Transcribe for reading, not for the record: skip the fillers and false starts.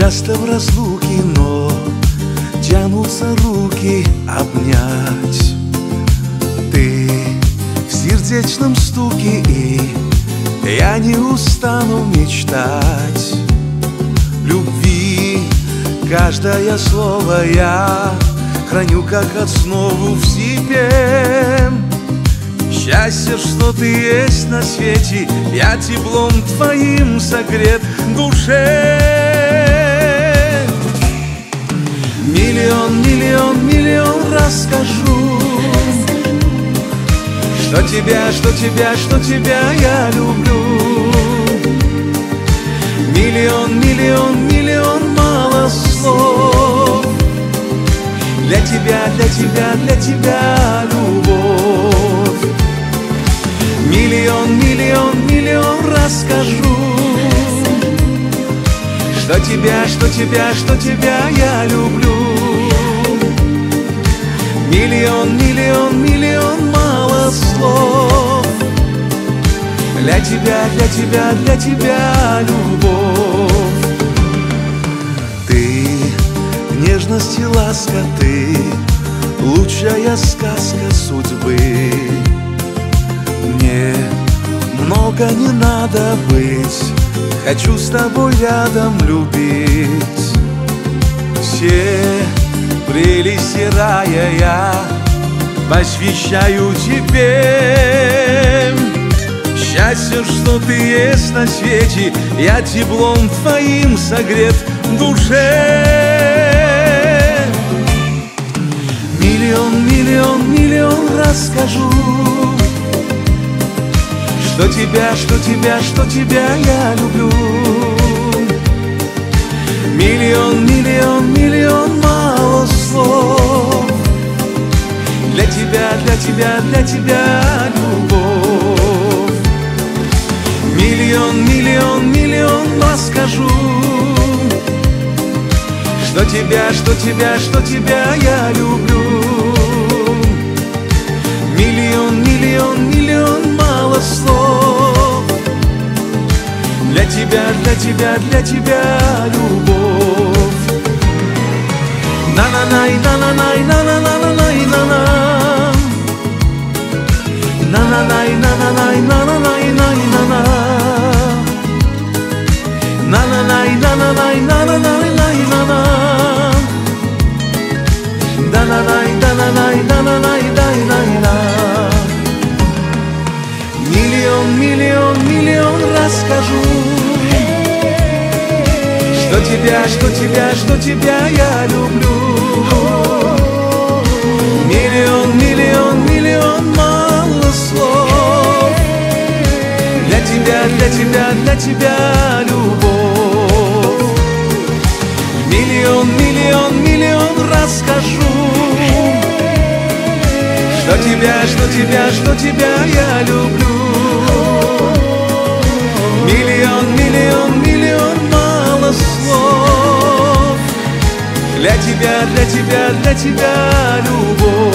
Часто в разлуке, но тянутся руки обнять. Ты в сердечном стуке, и я не устану мечтать. Любви каждое слово я храню как основу в себе. Счастье, что ты есть на свете, я теплом твоим согрет в душе. Миллион, миллион, миллион раз скажу, что тебя, что тебя, что тебя я люблю. Миллион, миллион, миллион мало слов. Для тебя, для тебя, для тебя любовь. Миллион, миллион, миллион раз скажу, что тебя, что тебя, что тебя я люблю. Миллион, миллион, миллион мало слов. Для тебя, для тебя, для тебя любовь. Ты нежность и ласка, ты лучшая сказка судьбы. Мне много не надо быть, хочу с тобой рядом любить. Все прелести рая я посвящаю тебе. Счастье, что ты есть на свете, я теплом твоим согрет в душе. Миллион, миллион, миллион раз скажу, что тебя, что тебя, что тебя я люблю. Миллион, миллион, миллион мало слов. Для тебя, для тебя, для тебя любовь. Миллион, миллион, миллион раз скажу, что тебя, что тебя, что тебя я люблю. Миллион, миллион, миллион мало слов. Для тебя, для тебя, для тебя любовь. На-на-най, на-на-най, на-на-на-най, на-на. На-на-най, на-на-най, на-на-най, на-на. На-на-най, на-на-най, на-на-най, на-на. Да-на-най, да-на-най, да-на-най, да-на-най. Миллион, миллион, миллион раз скажу, что тебя, что тебя, что тебя я люблю. Миллион, миллион, миллион мало слов. Для тебя, для тебя, для тебя любовь. Миллион, миллион, миллион раз скажу, что тебя, что тебя, что тебя я люблю. Миллион, миллион, миллион мало слов. Для тебя, для тебя, для тебя любовь.